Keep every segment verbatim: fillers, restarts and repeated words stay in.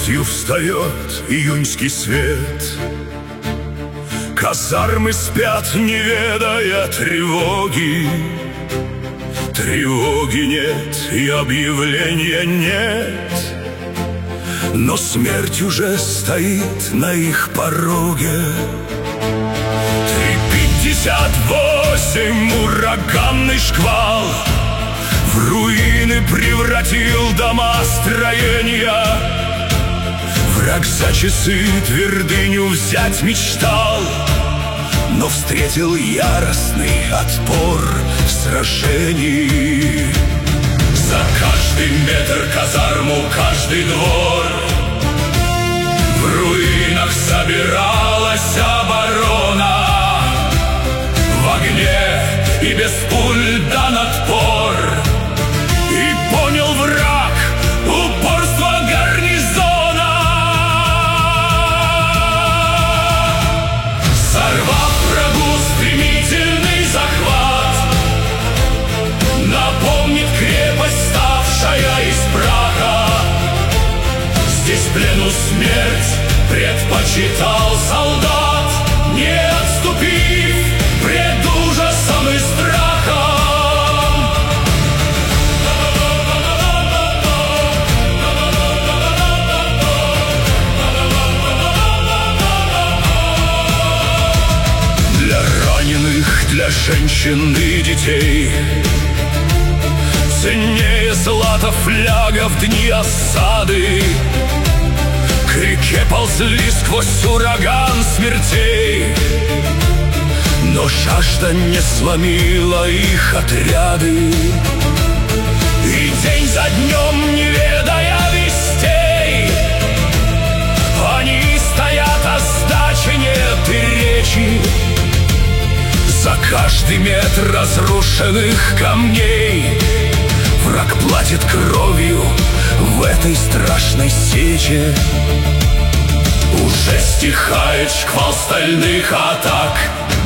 Редкостью встает июньский свет. Казармы спят, не ведая тревоги. Тревоги нет и объявления нет, но смерть уже стоит на их пороге. Три пятьдесят восемь ураганный шквал в руины превратил дома строения. Враг за часы твердыню взять мечтал, но встретил яростный отпор в сражении. За каждый метр казарму, каждый двор в руинах собиралась оборона. В огне и без пуль дан отпор, и понял враг упорство гарнизона. Сорвав врагу стремительный захват, напомнит крепость, ставшая из праха. Здесь плену смерть предпочитал солдат, не отступив пред ужасом и страхом. Для раненых, для женщин и детей ценнее злата фляга в дни осады. К реке ползли сквозь ураган смертей, но жажда не сломила их отряды. И день за днем, не ведая вестей, они стоят, а сдачи нет и речи. За каждый метр разрушенных камней враг платит кровью в этой страшной сече. Уже стихает шквал стальных атак,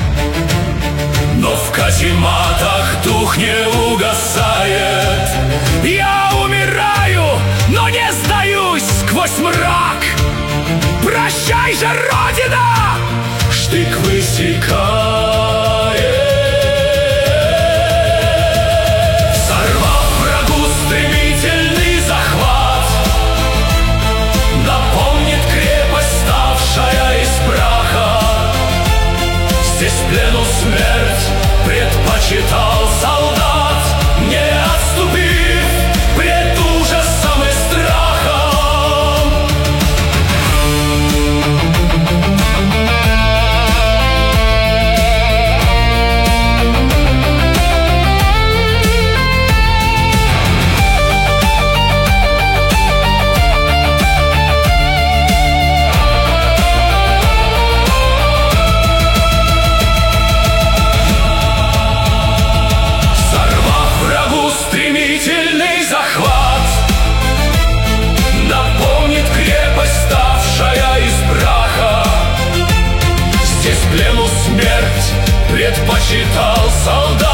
но в казематах дух не угасает. Я умираю, но не сдаюсь сквозь мрак. Прощай же, Родина! Штык высекает. Сорвав врагу стремительный захват, напомнит крепость, ставшая из праха. Здесь плену смерть предпочитал солдат, не отступив пред ужасом и страхом. Стремительный захват напомнит крепость, ставшая из праха. Здесь плену смерть предпочитал солдат.